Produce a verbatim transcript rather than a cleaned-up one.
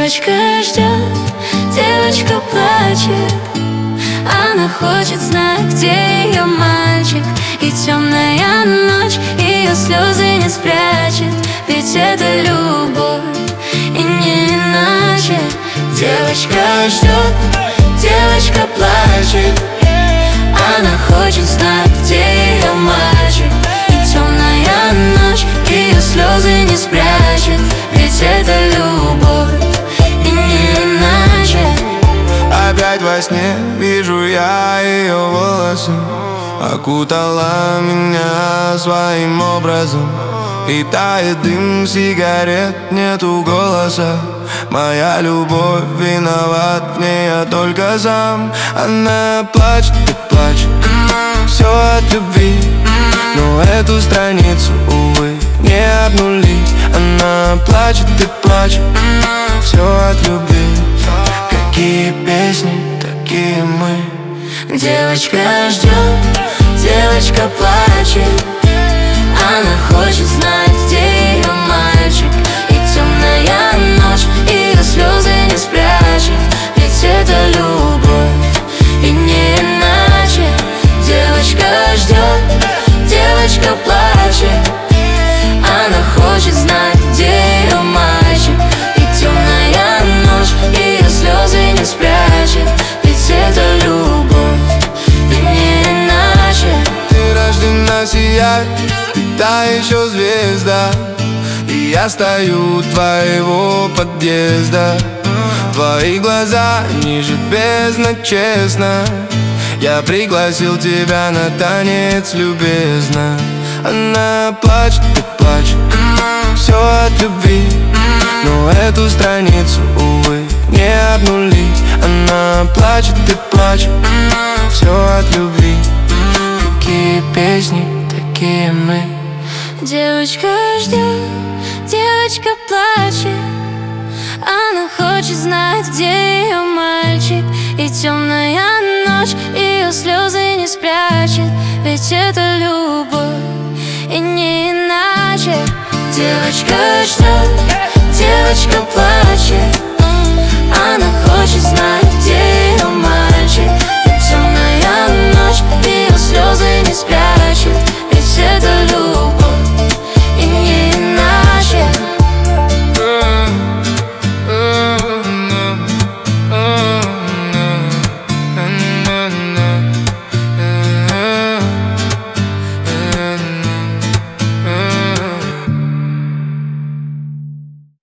Девочка ждет, девочка плачет. Она хочет знать, где ее мальчик. И темная ночь ее слезы не спрячет. Ведь это любовь, и не иначе. Девочка ждет, девочка плачет. Она хочет знать, где ее мальчик. И темная ночь ее слезы не спрячет. Ведь это любовь, и не иначе. Опять во сне вижу я ее волосы. Окутала меня своим образом. И тает дым сигарет, нету голоса. Моя любовь, виноват в ней я только сам. Она плачет и плачет, все от любви. Но эту страницу, увы, не обнулить. Она плачет и плачет, все от любви. Какие песни, такие мы. Девочка ждет, девочка плачет. Она хочет знать, где ее мальчик. И темная ночь ее слезы не спрячет. Ведь это любовь, и не иначе. Девочка ждет, девочка плачет. Она хочет знать, где ее мальчик. И темная ночь ее слезы не спрячет. Ведь это любовь, и не иначе. Ты рождена сиять, та еще звезда. И я стою у твоего подъезда. Твои глаза ниже бездна, честно. Я пригласил тебя на танец, любезно. Она плачет и плачет, все от любви. Но эту страницу, увы, не обнулить. Она плачет и плачет, все от любви. Какие песни, такие мы. Девочка ждет, девочка плачет. Она хочет знать, где ее мальчик. И темная ночь ее слезы не спрячет. Ведь это любовь, и не иначе. Девочка ждет,